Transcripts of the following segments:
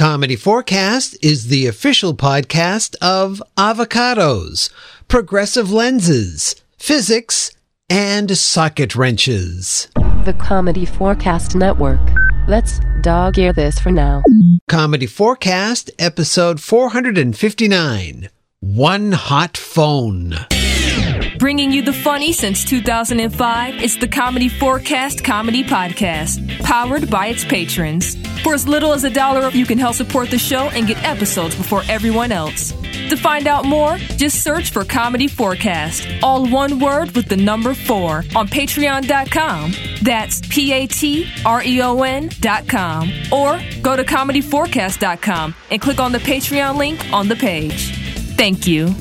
Comedy Forecast is the official podcast of avocados, progressive lenses, physics, and socket wrenches. The Comedy Forecast Network. Let's dog-ear this for now. Comedy Forecast, episode 459. One Hot Phone. Bringing you the funny since 2005, it's the Comedy Forecast Comedy Podcast, powered by its patrons. For as little as $1, you can help support the show and get episodes before everyone else. To find out more, just search for Comedy Forecast, all one word with the number 4, on patreon.com. That's patreon.com. Or go to comedyforecast.com and click on the Patreon link on the page. Thank you.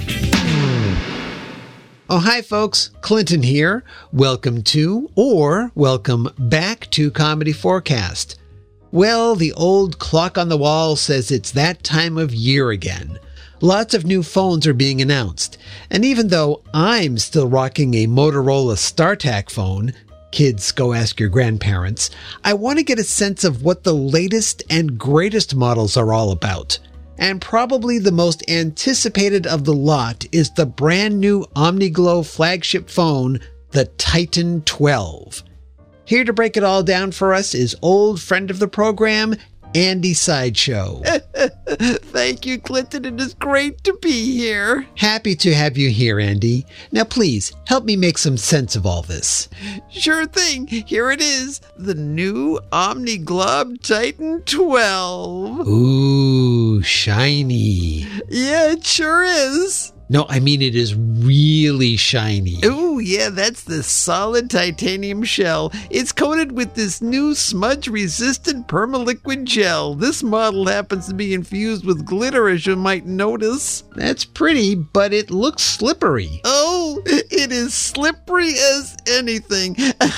Oh, hi, folks. Clinton here. Welcome to, or welcome back to Comedy Forecast. Well, the old clock on the wall says it's that time of year again. Lots of new phones are being announced. And even though I'm still rocking a Motorola StarTAC phone, kids, go ask your grandparents, I want to get a sense of what the latest and greatest models are all about. And probably the most anticipated of the lot is the brand new OmniGlow flagship phone, the Titan 12. Here to break it all down for us is old friend of the program, Andy Sideshow. Thank you, Clinton. It is great to be here. Happy to have you here, Andy. Now, please, help me make some sense of all this. Sure thing. Here it is. The new OmniGlow Titan 12. Ooh, shiny. Yeah, it sure is. No, I mean it is really shiny. Oh, yeah, that's the solid titanium shell. It's coated with this new smudge-resistant permaliquid gel. This model happens to be infused with glitter, as you might notice. That's pretty, but it looks slippery. Oh, it is slippery as anything.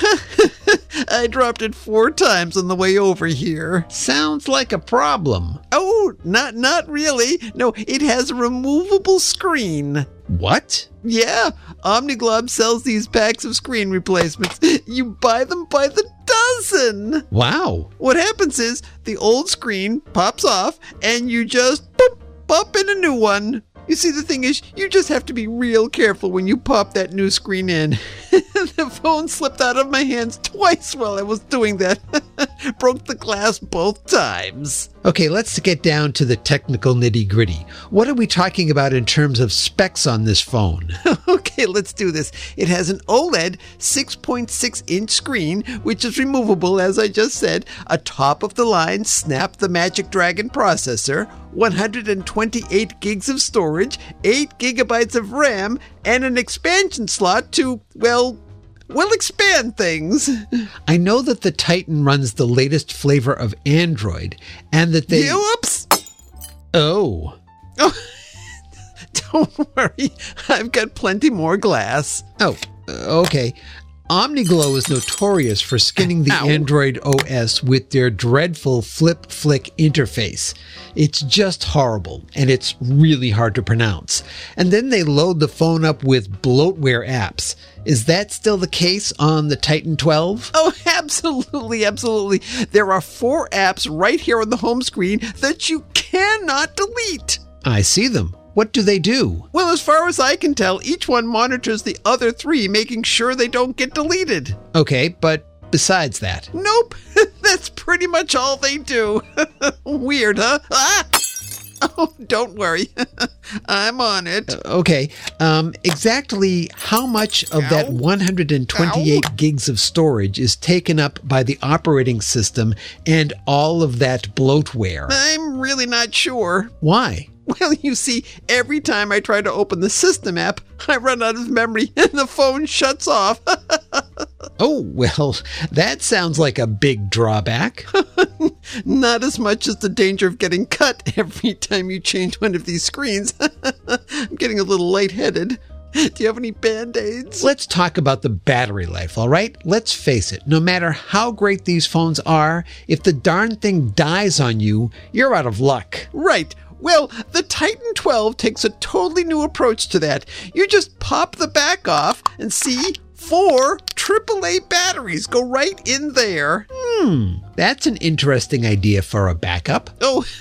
I dropped it 4 times on the way over here. Sounds like a problem. Oh, not really. No, it has a removable screen. What? Yeah, OmniGlow sells these packs of screen replacements. You buy them by the dozen. Wow. What happens is the old screen pops off and you just pop in a new one. You see, the thing is, you just have to be real careful when you pop that new screen in. The phone slipped out of my hands twice while I was doing that. Broke the glass both times. Okay, let's get down to the technical nitty-gritty. What are we talking about in terms of specs on this phone? Okay, let's do this. It has an OLED 6.6-inch screen, which is removable, as I just said, a top-of-the-line Snap the Magic Dragon processor, 128 gigs of storage, 8 gigabytes of RAM, and an expansion slot to, well, expand things. I know that the Titan runs the latest flavor of Android, and that they... Whoops! Oh. Don't worry, I've got plenty more glass. Oh, okay. OmniGlow is notorious for skinning the Android OS with their dreadful flip-flick interface. It's just horrible, and it's really hard to pronounce. And then they load the phone up with bloatware apps. Is that still the case on the Titan 12? Oh, absolutely. There are 4 apps right here on the home screen that you cannot delete. I see them. What do they do? Well, as far as I can tell, each one monitors the other 3, making sure they don't get deleted. Okay, but besides that? Nope. That's pretty much all they do. Weird, huh? Ah! Oh, don't worry. I'm on it. Okay. Exactly how much of that 128 gigs of storage is taken up by the operating system and all of that bloatware? I'm really not sure. Why? Well, you see, every time I try to open the system app, I run out of memory and the phone shuts off. Oh, well, that sounds like a big drawback. Not as much as the danger of getting cut every time you change one of these screens. I'm getting a little lightheaded. Do you have any Band-Aids? Let's talk about the battery life, all right? Let's face it, no matter how great these phones are, if the darn thing dies on you, you're out of luck. Right. Well, the Titan 12 takes a totally new approach to that. You just pop the back off and see 4 AAA batteries go right in there. That's an interesting idea for a backup. Oh,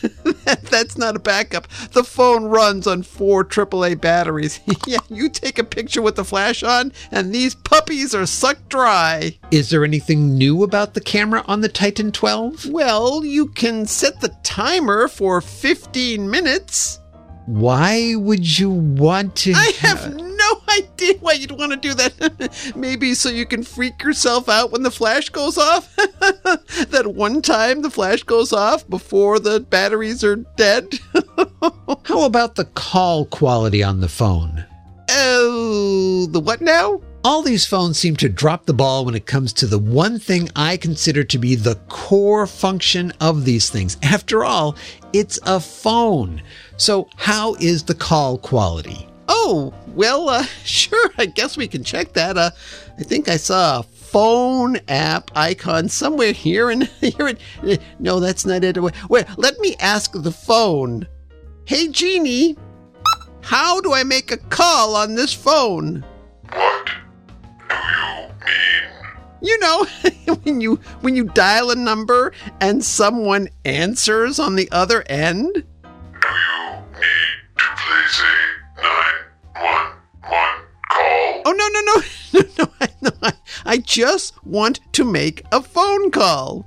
That's not a backup. The phone runs on 4 AAA batteries. Yeah, you take a picture with the flash on, and these puppies are sucked dry. Is there anything new about the camera on the Titan 12? Well, you can set the timer for 15 minutes. Why would you want to? I have no idea why you'd want to do that. Maybe so you can freak yourself out when the flash goes off? That one time the flash goes off before the batteries are dead? How about the call quality on the phone? Oh, the what now? All these phones seem to drop the ball when it comes to the one thing I consider to be the core function of these things. After all, it's a phone. So how is the call quality? Oh, well, sure, I guess we can check that. I think I saw a phone app icon somewhere here, and no, that's not it. Wait, let me ask the phone. Hey, Genie, how do I make a call on this phone? What do you mean? You know, when you dial a number and someone answers on the other end? Do you need to place a 911 call? Oh, no. I just want to make a phone call.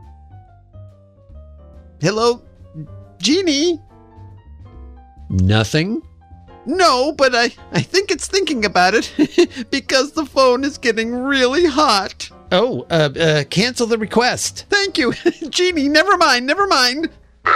Hello, Genie? Nothing? No, but I think it's thinking about it because the phone is getting really hot. Oh, cancel the request. Thank you. Genie, never mind. Thank you.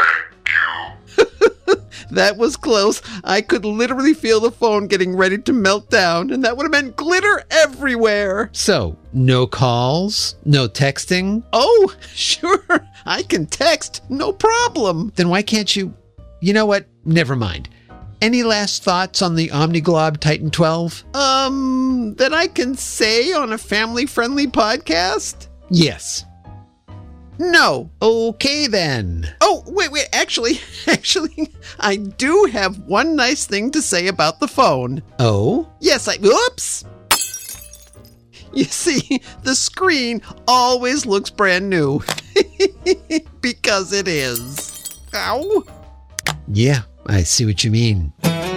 That was close. I could literally feel the phone getting ready to melt down, and that would have meant glitter everywhere. So, no calls? No texting? Oh, sure. I can text. No problem. Then why can't you... You know what? Never mind. Any last thoughts on the OmniGlob Titan 12? That I can say on a family-friendly podcast? Yes. No. Okay, then. Oh, wait. Actually, I do have one nice thing to say about the phone. Oh? Yes, whoops. You see, the screen always looks brand new. Because it is. Ow. Yeah, I see what you mean.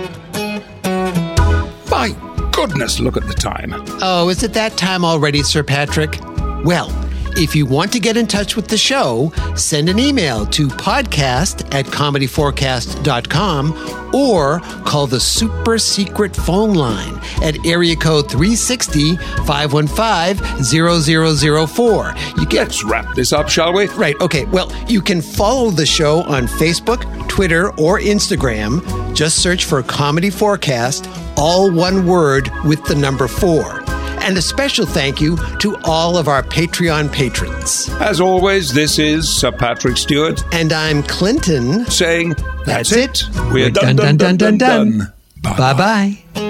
My goodness, look at the time. Oh, is it that time already, Sir Patrick? Well, if you want to get in touch with the show, send an email to podcast@comedyforecast.com or call the super secret phone line at area code 360-515-0004. Let's wrap this up, shall we? Right, okay. Well, you can follow the show on Facebook, Twitter, or Instagram. Just search for Comedy Forecast, all one word with the number 4. And a special thank you to all of our Patreon patrons. As always, this is Sir Patrick Stewart. And I'm Clinton. Saying, that's it. We're done. Bye-bye. Bye-bye.